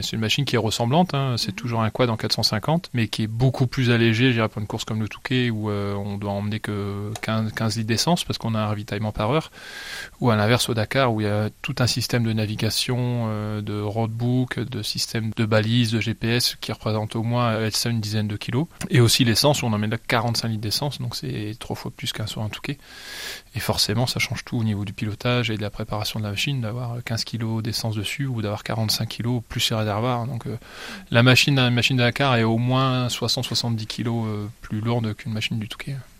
C'est une machine qui est ressemblante, hein, c'est toujours un quad en 450, mais qui est beaucoup plus allégé, je dirais, pour une course comme le Touquet, où on doit emmener que 15 litres d'essence, parce qu'on a un ravitaillement par heure, ou à l'inverse au Dakar, où il y a tout un système de navigation, de roadbook, de système de balises, de GPS, qui représente au moins elle seule une dizaine de kilos. Et aussi l'essence, on emmène là 45 litres d'essence, donc c'est 3 fois plus qu'un sur un Touquet. Et forcément, ça change tout au niveau du pilotage et de la préparation de la machine, d'avoir 15 kilos d'essence dessus, ou d'avoir 45 kilos plus les réservoirs. Donc la machine de Dakar est au moins 60-70 kilos plus lourde qu'une machine du Touquet.